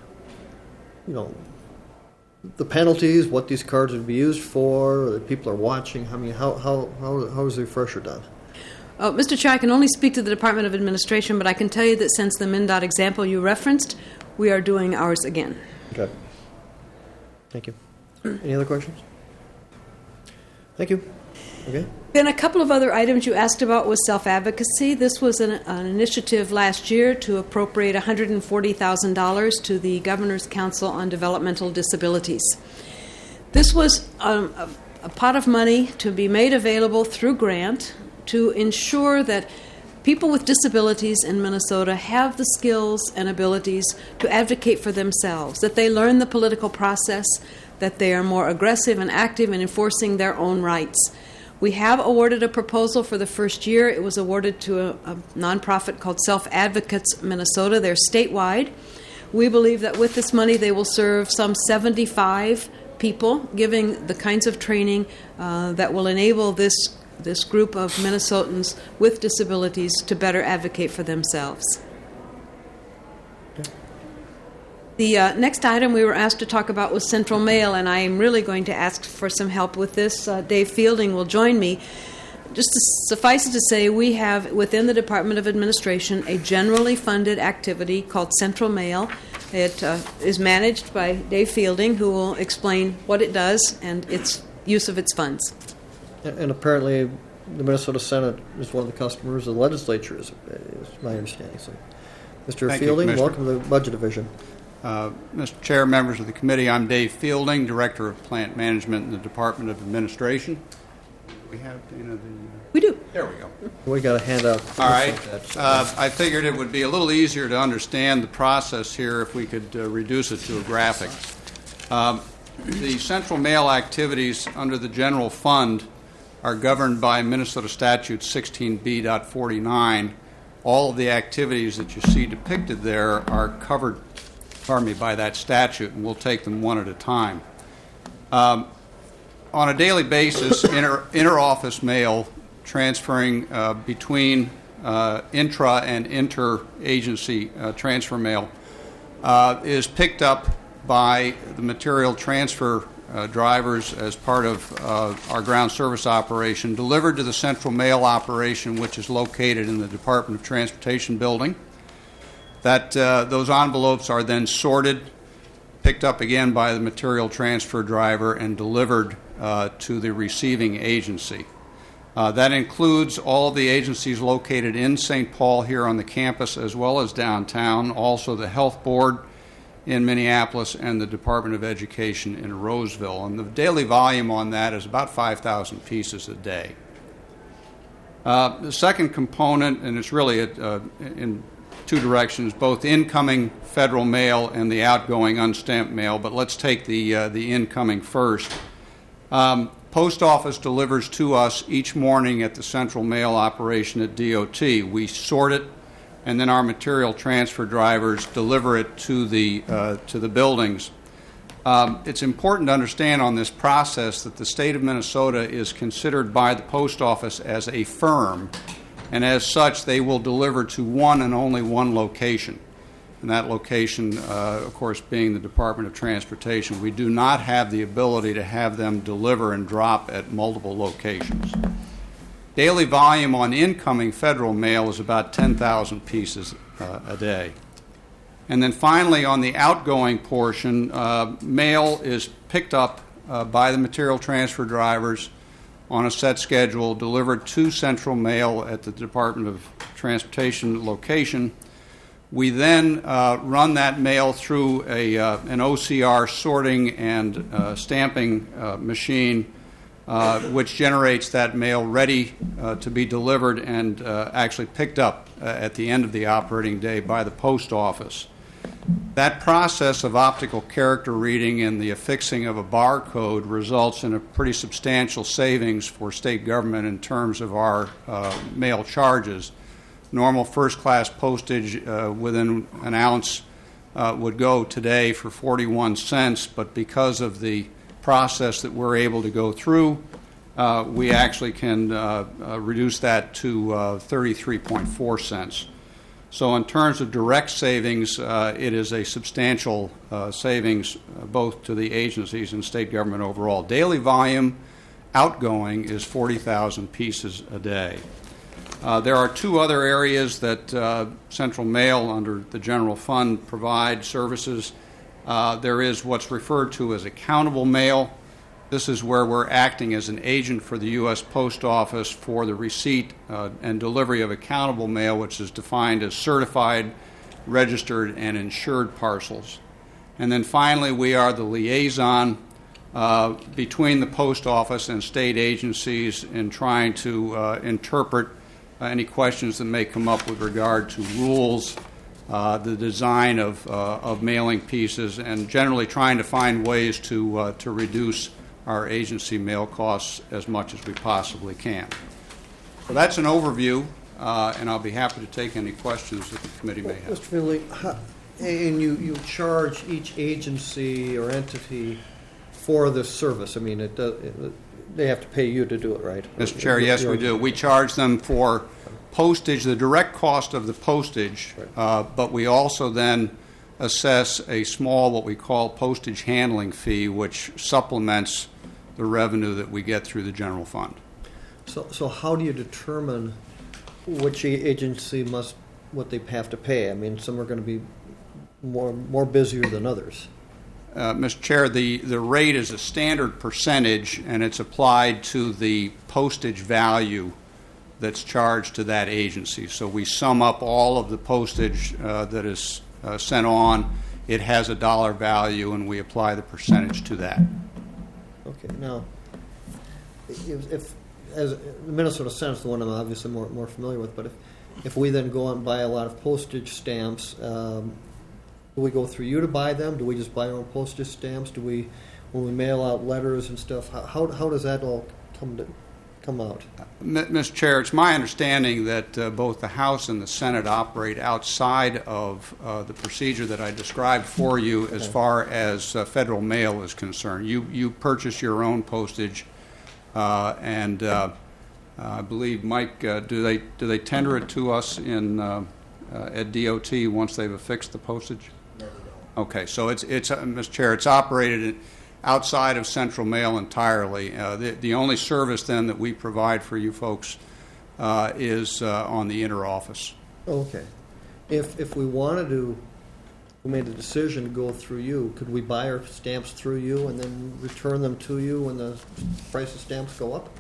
the penalties, what these cards would be used for, that people are watching? I mean, how is the refresher done? Mr. Chair, I can only speak to the Department of Administration, but I can tell you that since the MnDOT example you referenced, we are doing ours again. Okay. Thank you. Any other questions? Thank you. Okay. Then a couple of other items you asked about was self-advocacy. This was an initiative last year to appropriate $140,000 to the Governor's Council on Developmental Disabilities. This was a pot of money to be made available through grant to ensure that people with disabilities in Minnesota have the skills and abilities to advocate for themselves, that they learn the political process, that they are more aggressive and active in enforcing their own rights. We have awarded a proposal for the first year. It was awarded to a nonprofit called Self Advocates Minnesota. They're statewide. We believe that with this money they will serve some 75 people, giving the kinds of training that will enable this group of Minnesotans with disabilities to better advocate for themselves. The next item we were asked to talk about was Central Mail, and I am really going to ask for some help with this. Dave Fielding will join me. Just to suffice it to say, we have within the Department of Administration a generally funded activity called Central Mail. It is managed by Dave Fielding, who will explain what it does and its use of its funds. And apparently, the Minnesota Senate is one of the customers. The legislature is my understanding. So, Mr. Thank you, Fielding, Commissioner. welcome to the Budget Division. Mr. Chair, members of the committee, I'm Dave Fielding, Director of Plant Management in the Department of Administration. We have, We do. there we go. We got a handout. All right. That, so- I figured it would be a little easier to understand the process here if we could reduce it to a graphic. The Central Mail activities under the general fund are governed by Minnesota Statute 16B.49. All of the activities that you see depicted there are covered by that statute, and we'll take them one at a time. On a daily basis, inter-office mail transferring between intra- and inter-agency transfer mail is picked up by the material transfer drivers as part of our ground service operation, delivered to the Central Mail operation, which is located in the Department of Transportation building. Those envelopes are then sorted, picked up again by the material transfer driver, and delivered to the receiving agency. That includes all of the agencies located in St. Paul here on the campus as well as downtown, also the Health Board in Minneapolis and the Department of Education in Roseville. And the daily volume on that is about 5,000 pieces a day. The second component, and it's really in two directions, both incoming federal mail and the outgoing unstamped mail, but let's take the incoming first. Post office delivers to us each morning at the Central Mail operation at DOT. We sort it, and then our material transfer drivers deliver it to the buildings. It's important to understand on this process that the state of Minnesota is considered by the post office as a firm, and as such, they will deliver to one and only one location. And that location, of course, being the Department of Transportation. We do not have the ability to have them deliver and drop at multiple locations. Daily volume on incoming federal mail is about 10,000 pieces a day. And then finally, on the outgoing portion, mail is picked up by the material transfer drivers on a set schedule, delivered to Central Mail at the Department of Transportation location. We then run that mail through an OCR sorting and stamping machine, which generates that mail ready to be delivered and actually picked up at the end of the operating day by the post office. That process of optical character reading and the affixing of a barcode results in a pretty substantial savings for state government in terms of our mail charges. Normal first-class postage within an ounce would go today for 41 cents, but because of the process that we're able to go through, we actually can reduce that to 33.4 cents. So in terms of direct savings, it is a substantial savings both to the agencies and state government overall. Daily volume outgoing is 40,000 pieces a day. There are two other areas that Central Mail under the general fund provide services. There is what's referred to as accountable mail. This is where we're acting as an agent for the U.S. Post Office for the receipt and delivery of accountable mail, which is defined as certified, registered, and insured parcels. And then finally, we are the liaison between the Post Office and state agencies in trying to interpret any questions that may come up with regard to rules, the design of mailing pieces, and generally trying to find ways to reduce our agency mail costs as much as we possibly can. So that's an overview, and I'll be happy to take any questions that the committee may have. Mr. Finley, and you charge each agency or entity for this service. I mean, they have to pay you to do it, right? Mr. Chair, yes, we do. We charge them for postage, the direct cost of the postage, but we also then assess a small, what we call postage handling fee, which supplements the revenue that we get through the general fund. So how do you determine which agency what they have to pay? I mean, some are going to be more busier than others. Mr. Chair, the rate is a standard percentage, and it's applied to the postage value that's charged to that agency. So we sum up all of the postage that is sent on. It has a dollar value, and we apply the percentage to that. Okay. Now, if as the Minnesota Senate's the one I'm obviously more familiar with, but if we then go out and buy a lot of postage stamps, do we go through you to buy them? Do we just buy our own postage stamps? Do we, when we mail out letters and stuff, how does that all come out? Mr. Chair, it's my understanding that both the House and the Senate operate outside of the procedure that I described for you as far as federal mail is concerned. You purchase your own postage, and I believe, Mike, do they tender it to us at DOT once they've affixed the postage? No, they don't. Okay, so it's Mr. Chair, it's operated outside of central mail entirely. The only service then that we provide for you folks is on the interoffice. Okay. If we wanted to, we made the decision to go through you, could we buy our stamps through you and then return them to you when the price of stamps go up?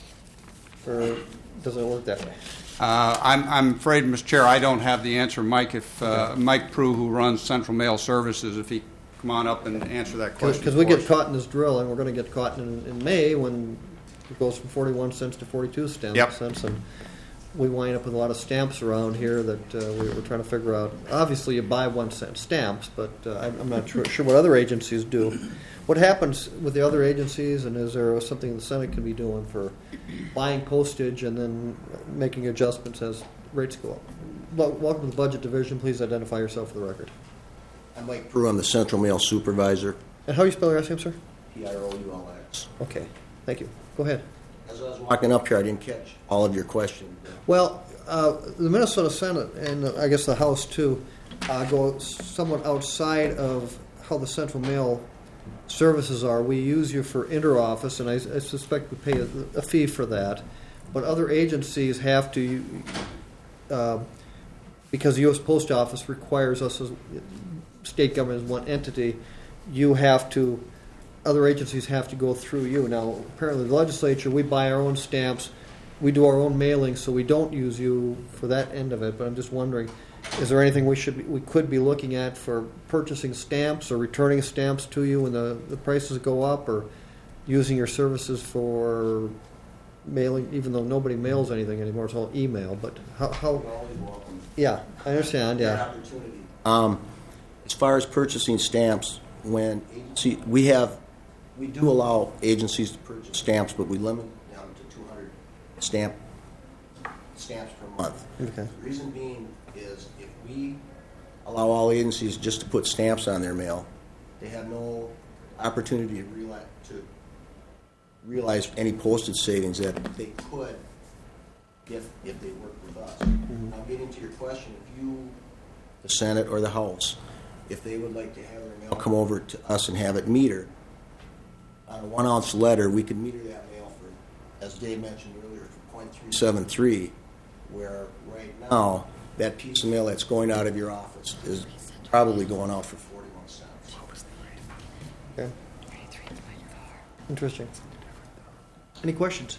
Or doesn't it work that way? I'm afraid, Mr. Chair, I don't have the answer. Mike, Mike Prue, who runs Central Mail Services, if he come on up and answer that question. Because we get caught in this drill, and we're going to get caught in May when it goes from 41 cents to 42 cents, and we wind up with a lot of stamps around here that we're trying to figure out. Obviously, you buy 1 cent stamps, but I'm not sure what other agencies do. What happens with the other agencies, and is there something the Senate can be doing for buying postage and then making adjustments as rates go up? Welcome to the Budget Division. Please identify yourself for the record. I'm Mike Prue. I'm the Central Mail Supervisor. And how do you spell your last name, sir? P-R-O-U-L-X. Okay, thank you. Go ahead. As I was walking up here, I didn't catch all of your questions. Well, the Minnesota Senate, and I guess the House too, go somewhat outside of how the Central Mail services are. We use you for interoffice, and I suspect we pay a fee for that. But other agencies have to, because the U.S. Post Office requires us as state government as one entity, other agencies have to go through you. Now, apparently the legislature, we buy our own stamps, we do our own mailing, so we don't use you for that end of it. But I'm just wondering, is there anything we could be looking at for purchasing stamps or returning stamps to you when the prices go up, or using your services for mailing, even though nobody mails anything anymore, it's all email, but how yeah, I understand, yeah. As far as purchasing stamps, we do allow agencies to purchase stamps, but we limit them to 200 stamps per month. Okay. The reason being is if we allow all agencies just to put stamps on their mail, they have no opportunity to realize any postage savings that they could if they worked with us. Mm-hmm. Now, getting to your question, the Senate or the House, if they would like to have their mail come over to us and have it metered, on a 1 ounce letter, we could meter that mail for, as Dave mentioned earlier, for .373, where right now, that piece of mail that's going out of your office is probably going out for 41 cents. Okay. Interesting. Any questions?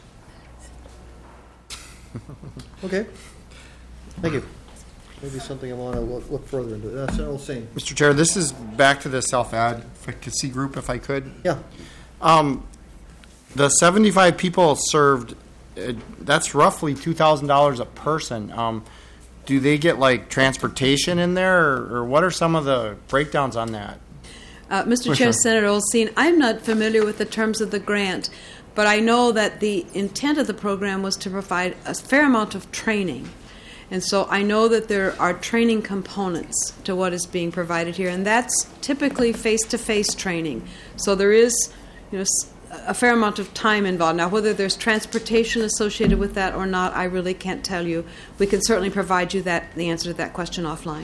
Okay. Thank you. Maybe something I want to look further into. That's all same. Mr. Chair, this is back to the self-advocacy group, if I could. Yeah. The 75 people served, that's roughly $2,000 a person. Do they get, like, transportation in there, or what are some of the breakdowns on that? Mr. Chair, Senator Olstein, I'm not familiar with the terms of the grant, but I know that the intent of the program was to provide a fair amount of training. And so I know that there are training components to what is being provided here, and that's typically face-to-face training. So there is a fair amount of time involved. Now, whether there's transportation associated with that or not, I really can't tell you. We can certainly provide you the answer to that question offline.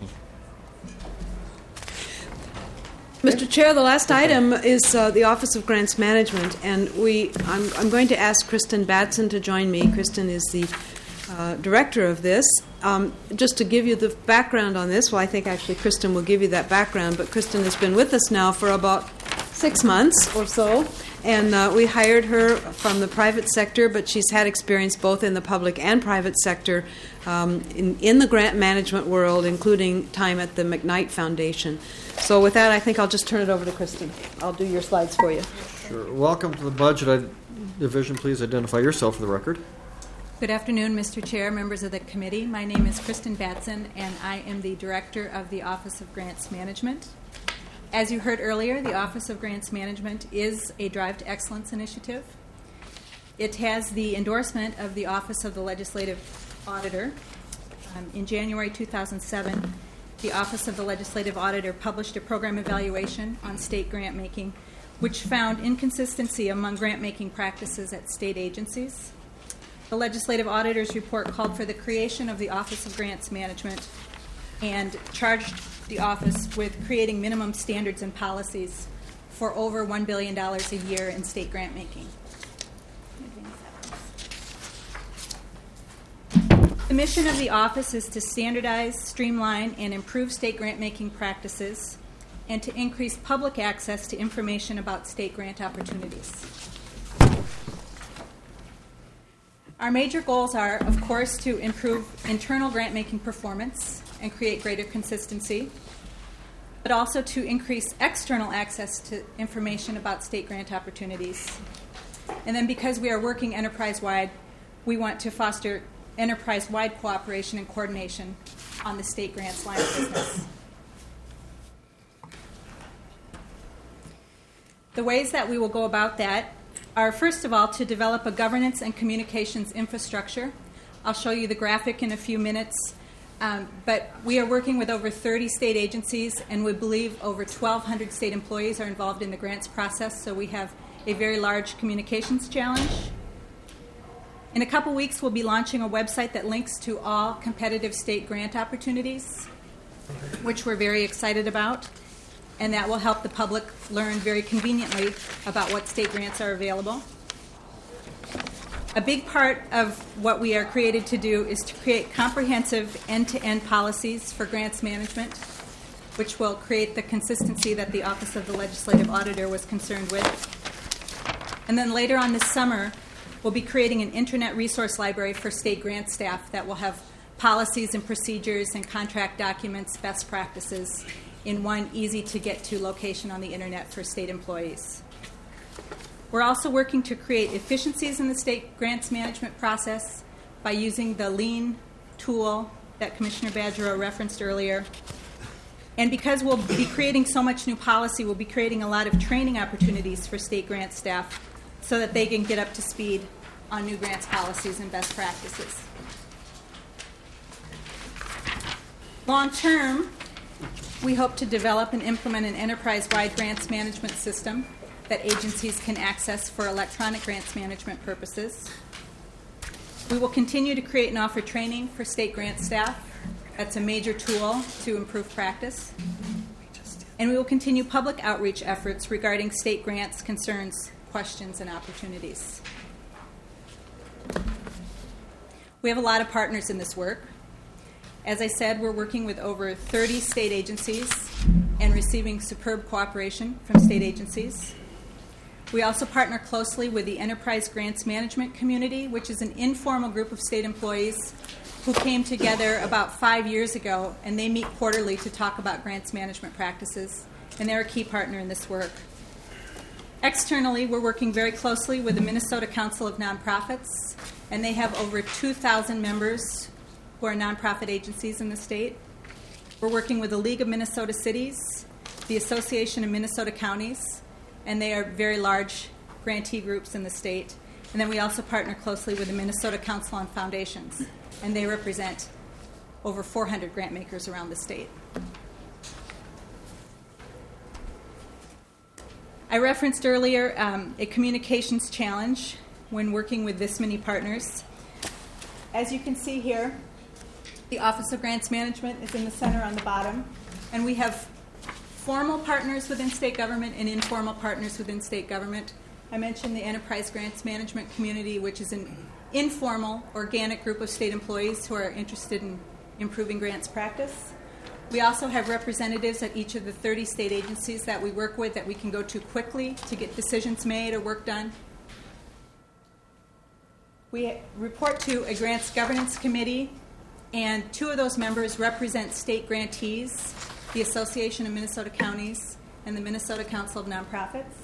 Mr. Chair, the last item is the Office of Grants Management, and I'm going to ask Kristen Batson to join me. Kristen is the director of this. Just to give you the background on this, well, I think actually Kristen will give you that background, but Kristen has been with us now for about 6 months or so, and we hired her from the private sector, but she's had experience both in the public and private sector in the grant management world, including time at the McKnight Foundation. So with that, I think I'll just turn it over to Kristen. I'll do your slides for you. Sure. Welcome to the Budget Division. Please identify yourself for the record. Good afternoon, Mr. Chair, members of the committee. My name is Kristen Batson, and I am the Director of the Office of Grants Management. As you heard earlier, the Office of Grants Management is a Drive to Excellence initiative. It has the endorsement of the Office of the Legislative Auditor. In January 2007, the Office of the Legislative Auditor published a program evaluation on state grant making, which found inconsistency among grant making practices at state agencies. The Legislative Auditor's report called for the creation of the Office of Grants Management and charged the office with creating minimum standards and policies for over $1 billion a year in state grant making. The mission of the office is to standardize, streamline, and improve state grant making practices and to increase public access to information about state grant opportunities. Our major goals are, of course, to improve internal grant-making performance and create greater consistency, but also to increase external access to information about state grant opportunities. And then because we are working enterprise-wide, we want to foster enterprise-wide cooperation and coordination on the state grants line of business. The ways that we will go about that are, first of all, to develop a governance and communications infrastructure. I'll show you the graphic in a few minutes, but we are working with over 30 state agencies, and we believe over 1,200 state employees are involved in the grants process, so we have a very large communications challenge. In a couple weeks, we'll be launching a website that links to all competitive state grant opportunities, which we're very excited about. And that will help the public learn very conveniently about what state grants are available. A big part of what we are created to do is to create comprehensive end-to-end policies for grants management, which will create the consistency that the Office of the Legislative Auditor was concerned with. And then later on this summer, we'll be creating an internet resource library for state grant staff that will have policies and procedures and contract documents, best practices, in one easy-to-get-to location on the internet for state employees. We're also working to create efficiencies in the state grants management process by using the Lean tool that Commissioner Badgerow referenced earlier. And because we'll be creating so much new policy, we'll be creating a lot of training opportunities for state grant staff so that they can get up to speed on new grants policies and best practices. Long term, we hope to develop and implement an enterprise-wide grants management system that agencies can access for electronic grants management purposes. We will continue to create and offer training for state grant staff. That's a major tool to improve practice. And we will continue public outreach efforts regarding state grants, concerns, questions, and opportunities. We have a lot of partners in this work. As I said, we're working with over 30 state agencies and receiving superb cooperation from state agencies. We also partner closely with the Enterprise Grants Management Community, which is an informal group of state employees who came together about 5 years ago, and they meet quarterly to talk about grants management practices, and they're a key partner in this work. Externally, we're working very closely with the Minnesota Council of Nonprofits, and they have over 2,000 members who are nonprofit agencies in the state. We're working with the League of Minnesota Cities, the Association of Minnesota Counties, and they are very large grantee groups in the state. And then we also partner closely with the Minnesota Council on Foundations, and they represent over 400 grant makers around the state. I referenced earlier a communications challenge when working with this many partners. As you can see here, the Office of Grants Management is in the center on the bottom, and we have formal partners within state government and informal partners within state government. I mentioned the Enterprise Grants Management Community, which is an informal, organic group of state employees who are interested in improving grants practice. We also have representatives at each of the 30 state agencies that we work with that we can go to quickly to get decisions made or work done. We report to a grants governance committee, and 2 of those members represent state grantees, the Association of Minnesota Counties and the Minnesota Council of Nonprofits.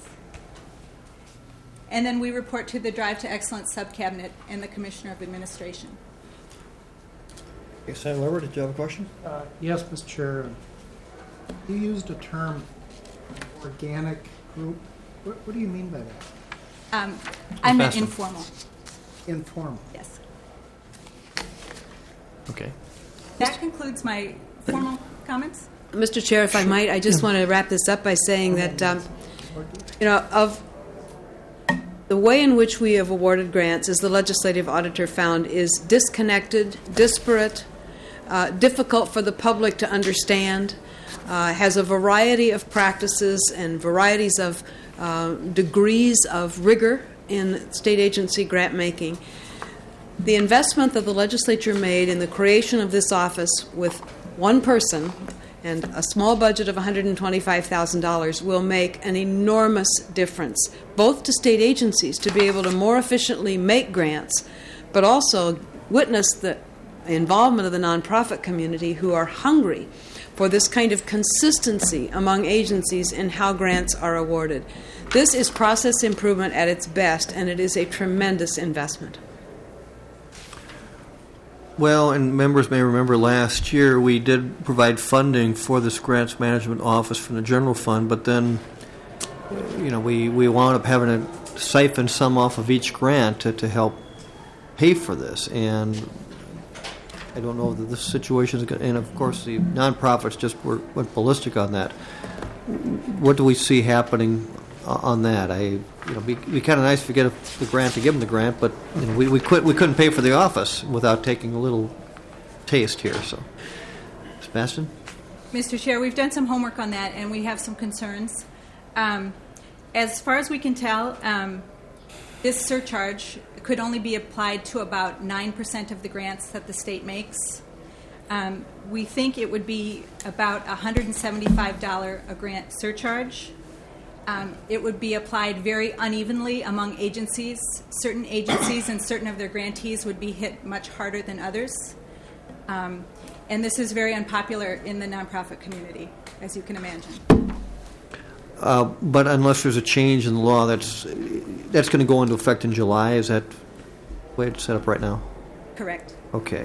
And then we report to the Drive to Excellence subcabinet and the Commissioner of Administration. Okay, Senator Weber, did you have a question? Yes, Mr. Chair. You used a term, organic group. What do you mean by that? I meant informal. Informal. Yes. Okay. That concludes my formal comments. Mr. Chair, if I might, I just want to wrap this up by saying that, of the way in which we have awarded grants, as the legislative auditor found, is disconnected, disparate, difficult for the public to understand, has a variety of practices and varieties of degrees of rigor in state agency grant making. The investment that the legislature made in the creation of this office with one person and a small budget of $125,000 will make an enormous difference, both to state agencies to be able to more efficiently make grants, but also witness the involvement of the nonprofit community who are hungry for this kind of consistency among agencies in how grants are awarded. This is process improvement at its best, and it is a tremendous investment. Well, and members may remember last year we did provide funding for this grants management office from the general fund, but then, we wound up having to siphon some off of each grant to help pay for this. And I don't know that this situation is going to, and of course the nonprofits just went ballistic on that. What do we see happening on that? It'd be kind of nice if we get the grant to give them the grant, but we couldn't pay for the office without taking a little taste here. So, Sebastian? Mr. Chair, we've done some homework on that, and we have some concerns. As far as we can tell, this surcharge could only be applied to about 9% of the grants that the state makes. We think it would be about $175 a grant surcharge. It would be applied very unevenly among agencies. Certain agencies and certain of their grantees would be hit much harder than others. And this is very unpopular in the nonprofit community, as you can imagine. But unless there's a change in the law, that's going to go into effect in July. Is that the way it's set up right now? Correct. Okay.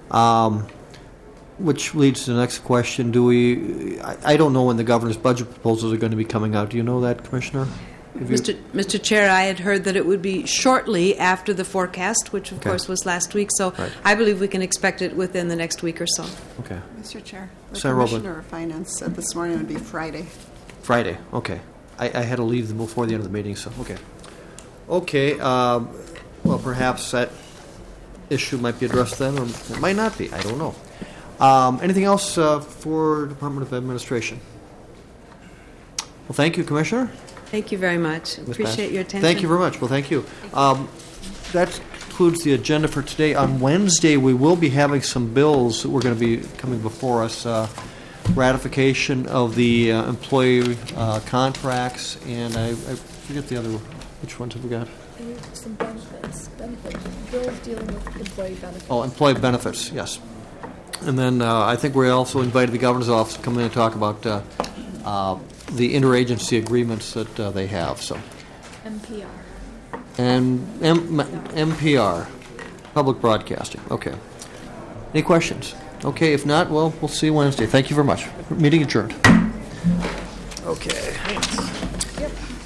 Which leads to the next question. I don't know when the governor's budget proposals are going to be coming out. Do you know that, Commissioner? Mr. Chair, I had heard that it would be shortly after the forecast, which of course was last week, so right. I believe we can expect it within the next week or so. Okay. Mr. Chair, the Senator Commissioner of Finance said this morning it would be Friday. Friday, okay. I had to leave them before the end of the meeting, so okay. Okay, well, perhaps that issue might be addressed then, or it might not be. I don't know. Anything else for Department of Administration? Well, thank you, Commissioner. Thank you very much. Appreciate your attention. Thank you very much. Well, thank you. That concludes the agenda for today. On Wednesday, we will be having some bills that we're going to be coming before us. Ratification of the employee contracts, and I forget the other one. Which ones have we got? Some benefits. Bills dealing with employee benefits. Oh, employee benefits, yes. And then I think we also invited the governor's office to come in and talk about the interagency agreements that they have. So, MPR. And MPR, public broadcasting. Okay. Any questions? Okay. If not, well, we'll see you Wednesday. Thank you very much. Meeting adjourned. Okay. Thanks. Yep.